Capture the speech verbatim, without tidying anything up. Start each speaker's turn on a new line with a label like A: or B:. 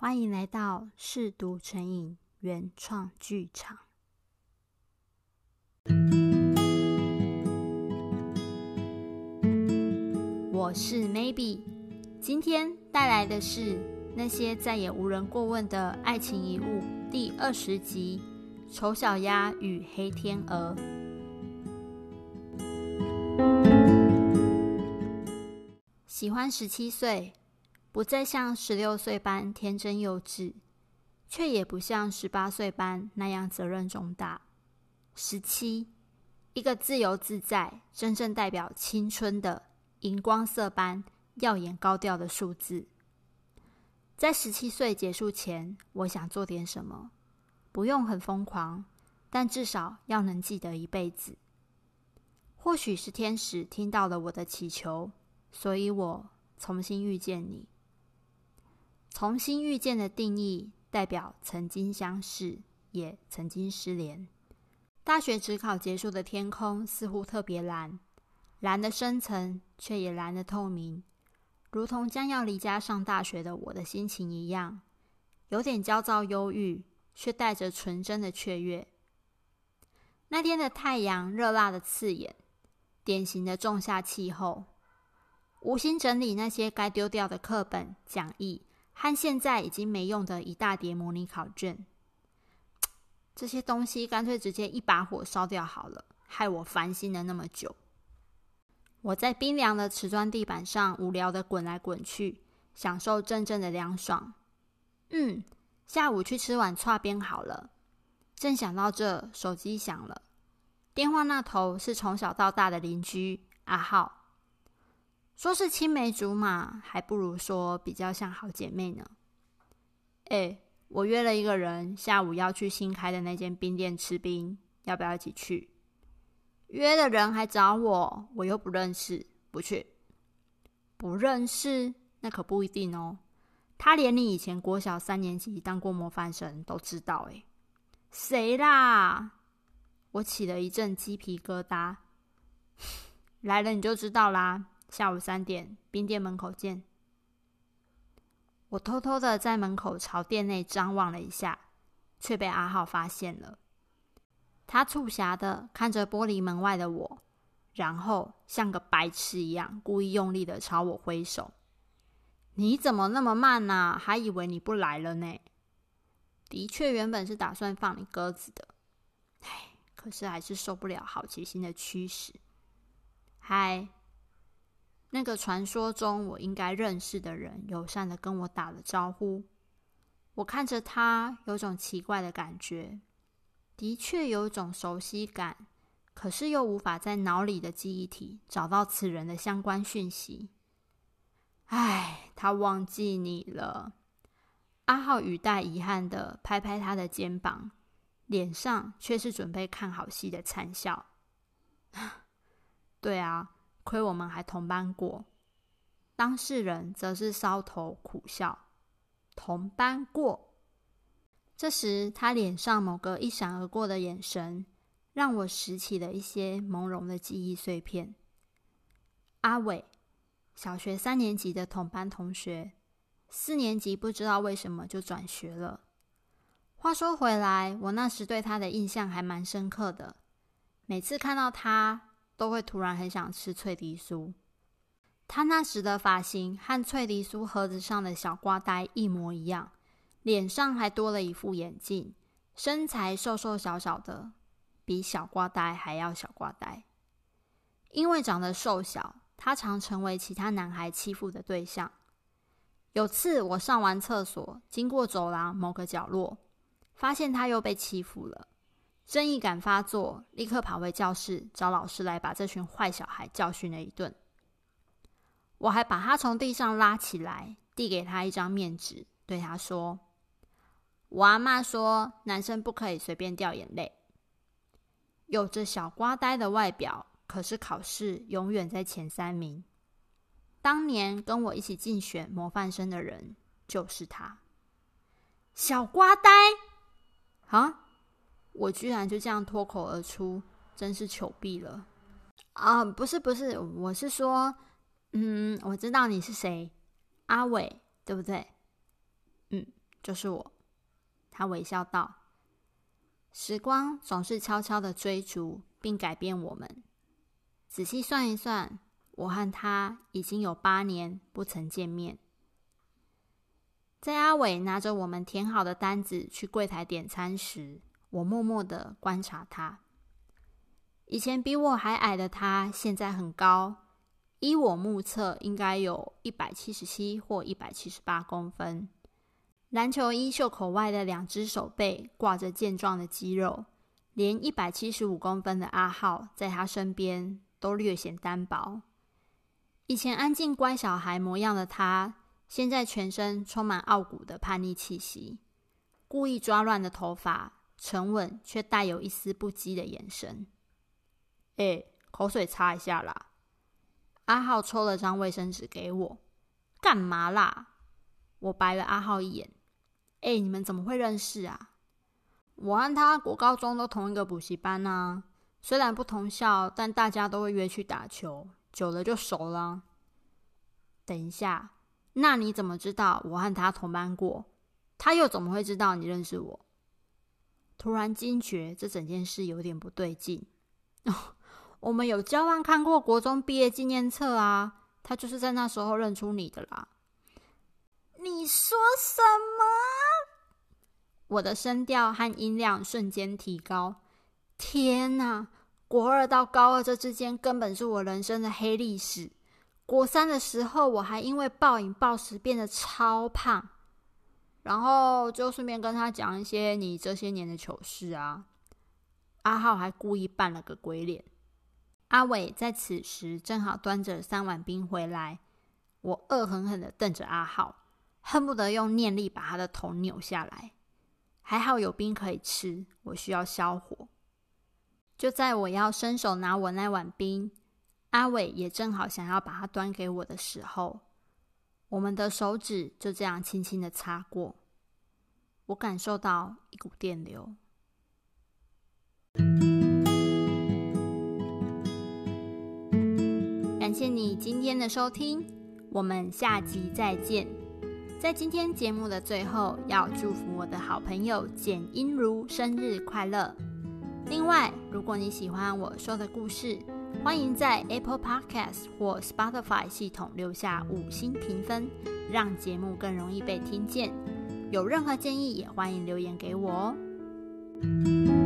A: 欢迎来到嗜读成瘾原创剧场。我是 Maybe， 今天带来的是那些再也无人过问的爱情遗物第二十集《丑小鸭与黑天鹅》。喜欢十七岁，不再像十六岁般天真幼稚，却也不像十八岁般那样责任重大。十七，一个自由自在、真正代表青春的荧光色般耀眼高调的数字。在十七岁结束前，我想做点什么，不用很疯狂，但至少要能记得一辈子。或许是天使听到了我的祈求，所以我重新遇见你。重新遇见的定义代表曾经相识，也曾经失联。大学指考结束的天空似乎特别蓝，蓝的深层却也蓝的透明，如同将要离家上大学的我的心情一样，有点焦躁忧郁，却带着纯真的雀跃。那天的太阳热辣的刺眼，典型的仲夏气候。无心整理那些该丢掉的课本、讲义和现在已经没用的一大叠模拟考卷，这些东西干脆直接一把火烧掉好了，害我烦心了那么久。我在冰凉的瓷砖地板上无聊的滚来滚去，享受阵阵的凉爽。嗯，下午去吃碗剉边好了。正想到这，手机响了，电话那头是从小到大的邻居阿浩。说是青梅竹马，还不如说比较像好姐妹呢。欸，我约了一个人，下午要去新开的那间冰店吃冰，要不要一起去？约的人还找我，我又不认识，不去。不认识？那可不一定哦。他连你以前国小三年级当过模范生都知道欸。谁啦？我起了一阵鸡皮疙瘩。来了你就知道啦。下午三点，冰店门口见。我偷偷的在门口朝店内张望了一下，却被阿浩发现了。他促狭的看着玻璃门外的我，然后像个白痴一样故意用力的朝我挥手。你怎么那么慢啊？还以为你不来了呢。的确原本是打算放你鸽子的，唉，可是还是受不了好奇心的驱使。嗨，那个传说中我应该认识的人友善的跟我打了招呼。我看着他，有种奇怪的感觉，的确有种熟悉感，可是又无法在脑里的记忆体找到此人的相关讯息。唉，他忘记你了。阿浩语带遗憾的拍拍他的肩膀，脸上却是准备看好戏的灿笑。对啊，亏我们还同班过。当事人则是搔头苦笑。同班过。这时他脸上某个一闪而过的眼神，让我拾起了一些朦胧的记忆碎片。阿伟，小学三年级的同班同学，四年级不知道为什么就转学了。话说回来，我那时对他的印象还蛮深刻的，每次看到他都会突然很想吃脆梨酥。他那时的发型和脆梨酥盒子上的小瓜呆一模一样，脸上还多了一副眼镜，身材瘦瘦小小的，比小瓜呆还要小瓜呆。因为长得瘦小，他常成为其他男孩欺负的对象。有次我上完厕所，经过走廊某个角落，发现他又被欺负了。正义感发作，立刻跑回教室找老师来把这群坏小孩教训了一顿。我还把他从地上拉起来，递给他一张面纸，对他说：我阿嬷说男生不可以随便掉眼泪。有着小瓜呆的外表，可是考试永远在前三名。当年跟我一起竞选模范生的人就是他。小瓜呆啊！我居然就这样脱口而出，真是糗毙了。啊，不是不是，我是说嗯，我知道你是谁，阿伟，对不对？嗯， 就是我。他微笑道。时光总是悄悄地追逐并改变我们。仔细算一算，我和他已经有八年不曾见面。在阿伟拿着我们填好的单子去柜台点餐时，我默默地观察他。以前比我还矮的他，现在很高，依我目测应该有一百七十七或一百七十八公分。篮球衣袖口外的两只手背挂着健壮的肌肉，连一百七十五公分的阿浩在他身边都略显单薄。以前安静乖小孩模样的他，现在全身充满傲骨的叛逆气息，故意抓乱的头发，沉稳却带有一丝不羁的眼神。欸，口水擦一下啦。阿浩抽了张卫生纸给我。干嘛啦？我白了阿浩一眼。欸，你们怎么会认识啊？我和他国高中都同一个补习班啊，虽然不同校，但大家都会约去打球，久了就熟了。等一下，那你怎么知道我和他同班过？他又怎么会知道你认识我？突然惊觉这整件事有点不对劲。哦，我们有交换看过国中毕业纪念册啊，他就是在那时候认出你的啦。你说什么？我的声调和音量瞬间提高。天哪，国二到高二这之间根本是我人生的黑历史。国三的时候我还因为暴饮暴食变得超胖，然后就顺便跟他讲一些你这些年的糗事啊。阿浩还故意扮了个鬼脸。阿伟在此时正好端着三碗冰回来，我恶狠狠地瞪着阿浩，恨不得用念力把他的头扭下来。还好有冰可以吃，我需要消火。就在我要伸手拿我那碗冰，阿伟也正好想要把它端给我的时候，我们的手指就这样轻轻的擦过，我感受到一股电流。感谢你今天的收听，我们下集再见。在今天节目的最后，要祝福我的好朋友简英如生日快乐。另外，如果你喜欢我说的故事，欢迎在 Apple Podcast 或 Spotify 系统留下五星评分，让节目更容易被听见。有任何建议也欢迎留言给我哦。